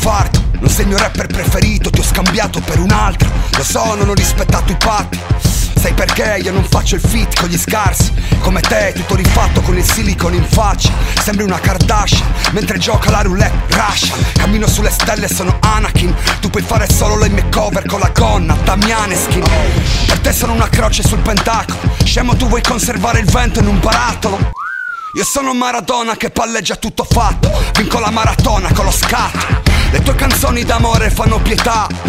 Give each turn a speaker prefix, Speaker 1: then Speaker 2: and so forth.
Speaker 1: infarto. Non sei il mio rapper preferito, ti ho scambiato per un altro. Lo so, non ho rispettato i patti. Sai perché io non faccio il fit con gli scarsi? Come te, tutto rifatto con il silicone in faccia. Sembri una Kardashian mentre gioca la roulette Russian. Cammino sulle stelle, sono Anakin. Tu puoi fare solo le mie cover con la gonna Damianeskin. Per te sono una croce sul pentacolo. Scemo, tu vuoi conservare il vento in un barattolo? Io sono Maradona che palleggia tutto fatto. Vinco la maratona con lo scatto. Le tue canzoni d'amore fanno pietà.